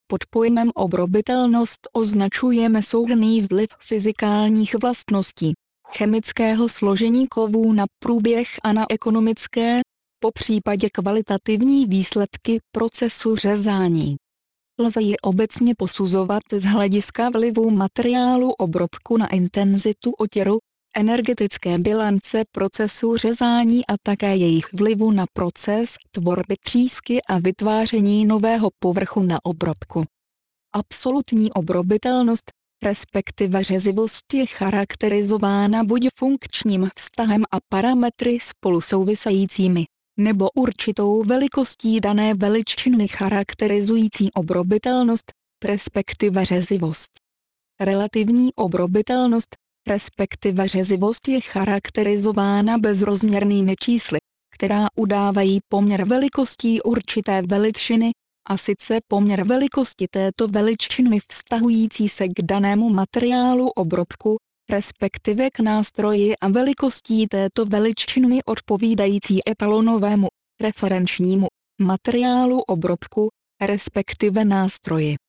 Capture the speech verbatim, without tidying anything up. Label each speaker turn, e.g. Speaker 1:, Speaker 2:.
Speaker 1: Pod pojmem obrobitelnost označujeme souhrnný vliv fyzikálních vlastností, chemického složení kovů na průběh a na ekonomické, popřípadě kvalitativní výsledky procesu řezání. Lze ji obecně posuzovat z hlediska vlivu materiálu obrobku na intenzitu otěru, energetické bilance procesu řezání a také jejich vlivu na proces tvorby třísky a vytváření nového povrchu na obrobku. Absolutní obrobitelnost, respektive řezivost, je charakterizována buď funkčním vztahem a parametry spolu souvisejícími, nebo určitou velikostí dané veličiny charakterizující obrobitelnost, respektive řezivost. Relativní obrobitelnost, respektive řezivost, je charakterizována bezrozměrnými čísly, která udávají poměr velikostí určité veličiny, a sice poměr velikosti této veličiny vztahující se k danému materiálu obrobku, respektive k nástroji, a velikostí této veličiny odpovídající etalonovému, referenčnímu materiálu obrobku, respektive nástroji.